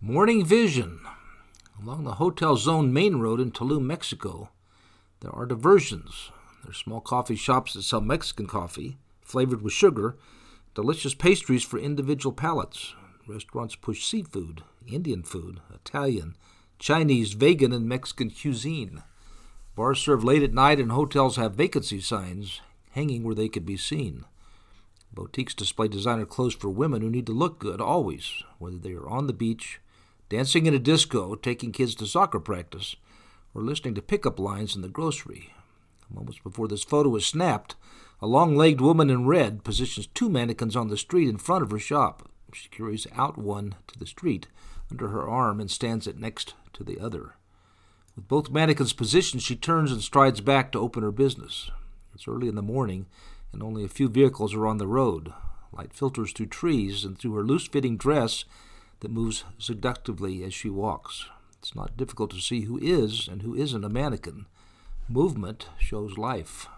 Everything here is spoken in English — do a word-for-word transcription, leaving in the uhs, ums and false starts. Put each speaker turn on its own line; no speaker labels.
Morning Vision. Along the Hotel Zone main road in Tulum, Mexico, there are diversions. There are small coffee shops that sell Mexican coffee, flavored with sugar, delicious pastries for individual palates. Restaurants push seafood, Indian food, Italian, Chinese, vegan, and Mexican cuisine. Bars serve late at night and hotels have vacancy signs hanging where they can be seen. Boutiques display designer clothes for women who need to look good always, whether they are on the beach, dancing in a disco, taking kids to soccer practice, or listening to pickup lines in the grocery. Moments before this photo is snapped, a long-legged woman in red positions two mannequins on the street in front of her shop. She carries out one to the street under her arm and stands it next to the other. With both mannequins positioned, she turns and strides back to open her business. It's early in the morning, and only a few vehicles are on the road. Light filters through trees and through her loose-fitting dress that moves seductively as she walks. It's not difficult to see who is and who isn't a mannequin. Movement shows life.